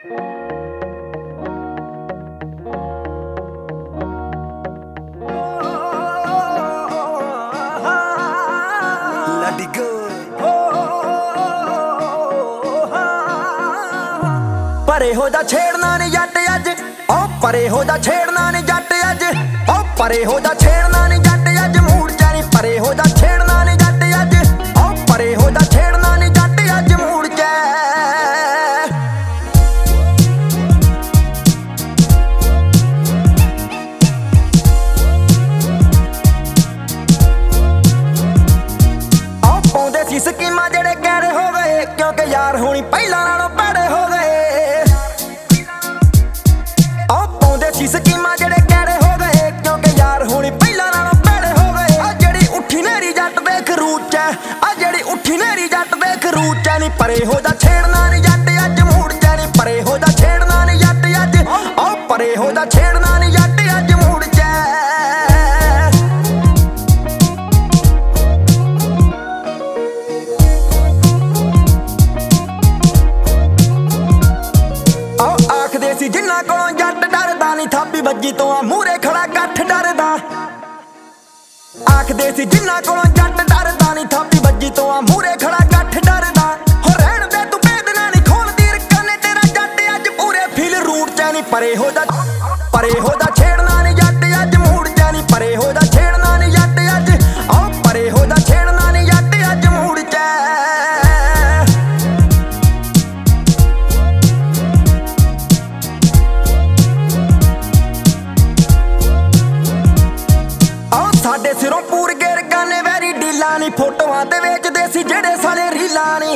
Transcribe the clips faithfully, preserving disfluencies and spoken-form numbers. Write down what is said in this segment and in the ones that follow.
परे हो जा छेड़ना नी जट अज, ओ परे हो जा छेड़ना नी जट अज, ओ परे हो जा छेड़ना नी जट अज, मूड च नी परे हो जा छेड़ना नी जट अज, ओ परे हो जा छेड़ना नी जट अज, मूड च ओ पाउंदे सी स्कीमां जेड़े गैर हो गए, क्योंकि यार होनी पहला नालों पैड़े हो गए। स्कीमां जेड़े कैरे हो गए, क्योंकि यार होनी पहला नालों पैड़े हो गए। आ जेड़ी उठी नेरी जट देख रूट च, आ जेड़ी उठी नेरी जट देख रूट च, नी परे हो जा छेड़ना नी जट अज, मूड च नी परे हो जा छेड़ना नी जट अज, ओ परे हो जा छेड़ना नी जट अज, मूड च ओ आखदे सी जिन्ना कोलों जट डरदा नी, थापी बज्जी तो आ मूरे खड़ा गठ डरदा। आखदे सी जिन्ना कोलों जट डरदा नी, थापी बज्जी तो आ मूरे खड़ा गठ डरदा। हो रहण दे तू बेदना नी खोलदी रकाने, तेरा जट अज पूरे फील रूट च नी परे हो जा, परे हो जा छेड़ना नी जट अज, मूड च नी परे हो जा छेड़ना नी जट अज, ओ परे हो जा छेड़ना नी जट अज, मूड च साडे सिरों पूर गेर गाने वैरी डीला नी, फोटोआं ते वेचदे सी जेड़े साले रीलां नी।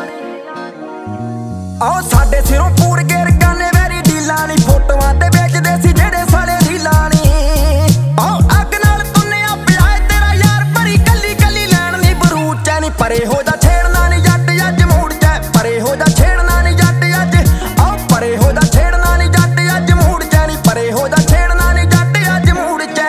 ओ साडे सिरों पूर गेर गाने वैरी डीला नी, फोटोआं ते वेचदे सी जेड़े साले रीलां नी। ओ अग नाल तुन्नेआ पियाए तेरा यार, भरी कल्ली कल्ली लैन नी बरूद च, नी परे हो जा छेड़ना नी जट अज, मूड च परे हो जा छेड़ना नी जट अज, ओ परे हो जा छेड़ना नी जट अज, मूड च नी परे हो जा छेड़ना नी जट अज, मूड च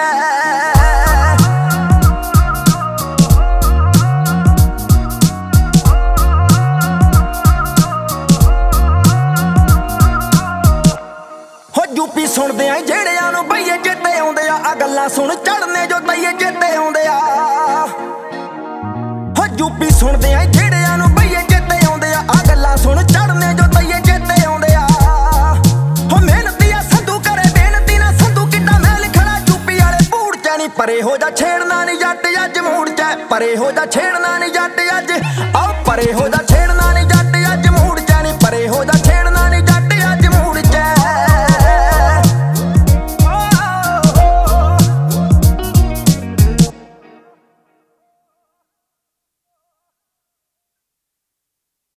यूपी सुनदे आ जेड़ियां नूं बईए चेते आउंदे आ, आ गल्लां सुन चढ़ने जो तईए चेते आउंदे आ। हो यूपी सुनदे आ जेड़ियां नूं बईए चेते आउंदे आ, आ गल्लां सुन चढ़ने जो तईए चेते आउंदे आ। हो मेहनती आ संधू करे बेनती ना, संधू किड्डा महल खड़ा यूपी वाले बूड़ च, नी परे हो जा छेड़ना नी जट अज, मूड च परे हो जा छेड़ना।